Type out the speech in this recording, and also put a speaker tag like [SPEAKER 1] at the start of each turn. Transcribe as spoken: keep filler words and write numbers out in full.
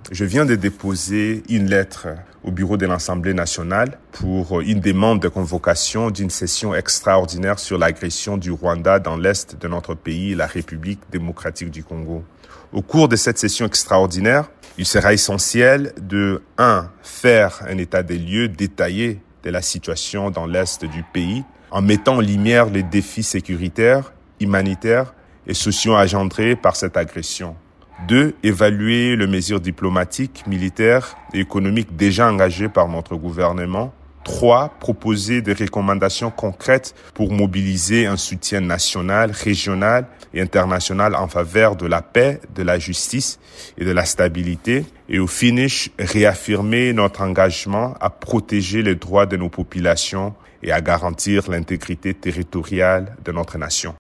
[SPEAKER 1] je viens de déposer une lettre au bureau de l'Assemblée nationale pour une demande de convocation d'une session extraordinaire sur l'agression du Rwanda dans l'est de notre pays, la République démocratique du Congo. Au cours de cette session extraordinaire, il sera essentiel de, un, faire un état des lieux détaillé de la situation dans l'est du pays, en mettant en lumière les défis sécuritaires, humanitaires et sociaux engendrés par cette agression. Deux, évaluer les mesures diplomatiques, militaires et économiques déjà engagées par notre gouvernement. Trois, proposer des recommandations concrètes pour mobiliser un soutien national, régional et international en faveur de la paix, de la justice et de la stabilité. Et au finish, réaffirmer notre engagement à protéger les droits de nos populations et à garantir l'intégrité territoriale de notre nation.